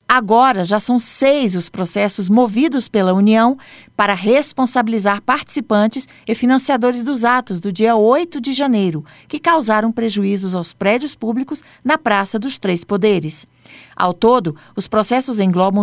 Agora já são 6 os processos movidos pela União para responsabilizar participantes e financiadores dos atos do dia 8 de janeiro, que causaram prejuízos aos prédios públicos na Praça dos Três Poderes. Ao todo, os processos englobam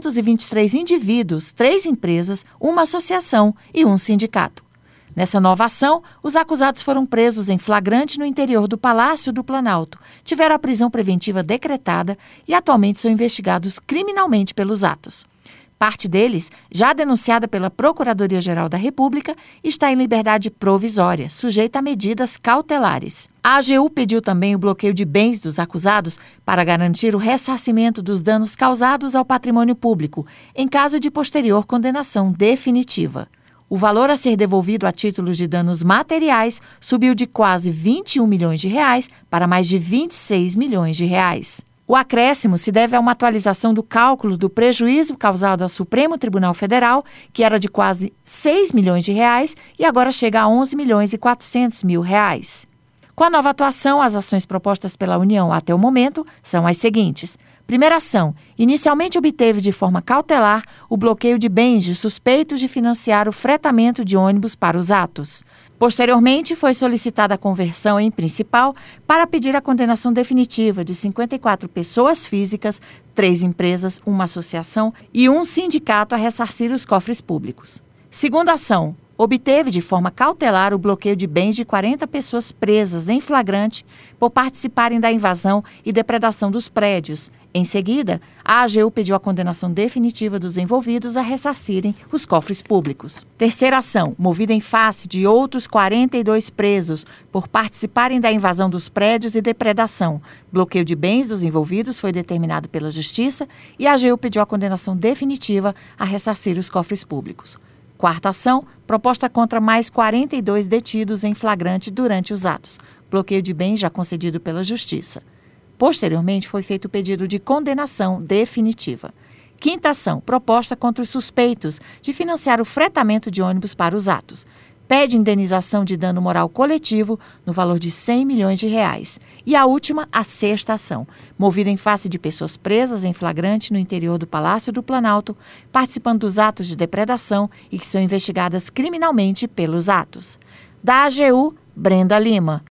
223 indivíduos, 3 empresas, uma associação e um sindicato. Nessa nova ação, os acusados foram presos em flagrante no interior do Palácio do Planalto, tiveram a prisão preventiva decretada e atualmente são investigados criminalmente pelos atos. Parte deles, já denunciada pela Procuradoria-Geral da República, está em liberdade provisória, sujeita a medidas cautelares. A AGU pediu também o bloqueio de bens dos acusados para garantir o ressarcimento dos danos causados ao patrimônio público, em caso de posterior condenação definitiva. O valor a ser devolvido a títulos de danos materiais subiu de quase 21 milhões de reais para mais de 26 milhões de reais. O acréscimo se deve a uma atualização do cálculo do prejuízo causado ao Supremo Tribunal Federal, que era de quase 6 milhões de reais e agora chega a 11 milhões e 400 mil reais. Com a nova atuação, as ações propostas pela União até o momento são as seguintes. Primeira ação, inicialmente obteve de forma cautelar o bloqueio de bens de suspeitos de financiar o fretamento de ônibus para os atos. Posteriormente, foi solicitada a conversão em principal para pedir a condenação definitiva de 54 pessoas físicas, 3 empresas, uma associação e um sindicato a ressarcir os cofres públicos. Segunda ação, obteve de forma cautelar o bloqueio de bens de 40 pessoas presas em flagrante por participarem da invasão e depredação dos prédios. Em seguida, a AGU pediu a condenação definitiva dos envolvidos a ressarcirem os cofres públicos. Terceira ação, movida em face de outros 42 presos por participarem da invasão dos prédios e depredação. Bloqueio de bens dos envolvidos foi determinado pela Justiça e a AGU pediu a condenação definitiva a ressarcir os cofres públicos. Quarta ação, proposta contra mais 42 detidos em flagrante durante os atos. Bloqueio de bens já concedido pela Justiça. Posteriormente, foi feito o pedido de condenação definitiva. Quinta ação, proposta contra os suspeitos de financiar o fretamento de ônibus para os atos. Pede indenização de dano moral coletivo no valor de 100 milhões de reais. E a última, a sexta ação, movida em face de pessoas presas em flagrante no interior do Palácio do Planalto, participando dos atos de depredação e que são investigadas criminalmente pelos atos. Da AGU, Brenda Lima.